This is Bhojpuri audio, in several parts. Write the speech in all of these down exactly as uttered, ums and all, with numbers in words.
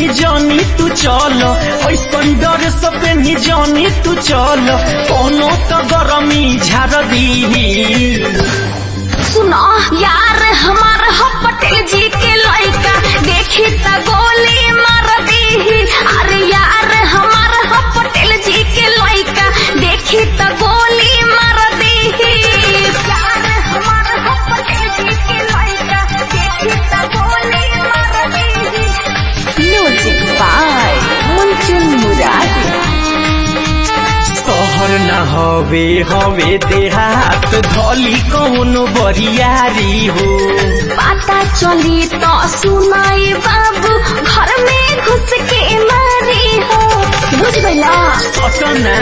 पेनी जानी तू चल ऐसन डर से पेनी जानी तू चल कोनो तो गरमी झाड़ दी। सुनो यार हमार हो पटेल जी के लड़का देखी त गोली मार दी। अरे यार हमार हो पटेल जी के लड़का देखी त गोली मार दी। यार हमार हो पटेल जी के लड़का देखी त गोली मार दी। Music by Munchun Murari. शहर न हवे हवे देहात धली कौन बरियारी हो। पता चली तो सुनाई बाबू घर में घुस के मारी हो। बुझ गइला सटना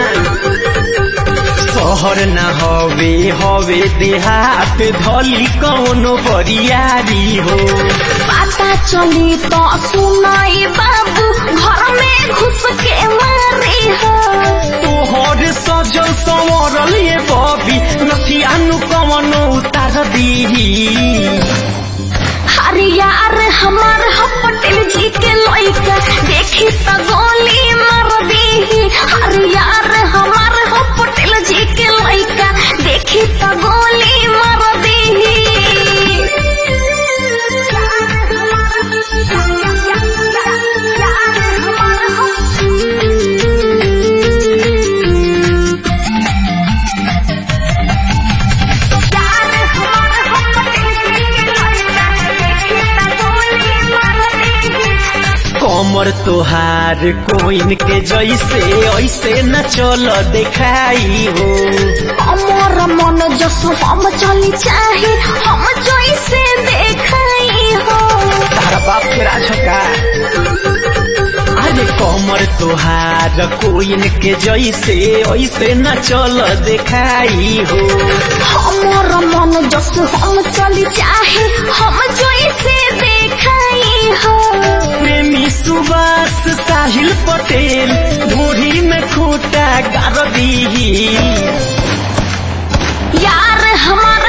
शहर न हवे हवे देहात धली कौन बरियारी हो। पता चली तो सुनाई बाबू घर में घुस के मारी हो। तोहर सजल संवरल ये बबी नथियानु कवन उतार दी। अरे यार हमार हो पटेल जी के लड़का देखी त गोली मार दी। अरे यार हमार हो पटेल जी के लड़का देखी त गोली मार दी। कमर तोहार कोइन के जैसे ऐसे न चल देखाई हो। अमर मन जसो हम चली चाहे हम जैसे देखाई हो। तारा बाप के राजका अरे कमर तोहार कोइन के जैसे ऐसे न चल देखाई हो। अमर मन जसो हम चली चाहे हम जैसे देखाई हो। प्रेमी सुभाष साहिल पटेल धोरी में खूंटा गाड़ दी। यार हमार